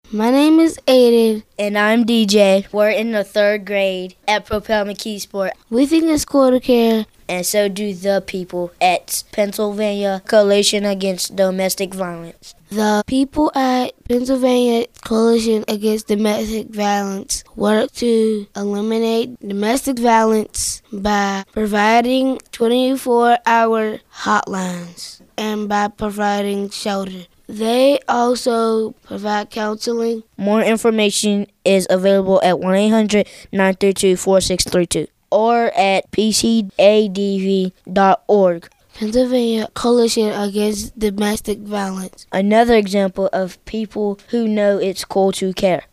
My name is Aiden. And I'm DJ. We're in the third grade at Propel McKeesport. We think it's cool to care. And so do the people at Pennsylvania Coalition Against Domestic Violence. The people at Pennsylvania Coalition Against Domestic Violence work to eliminate domestic violence by providing 24-hour hotlines and by providing shelter. They also provide counseling. More information is available at 1-800-932-4632 or at pcadv.org. Pennsylvania Coalition Against Domestic Violence. Another example of people who know it's cool to care.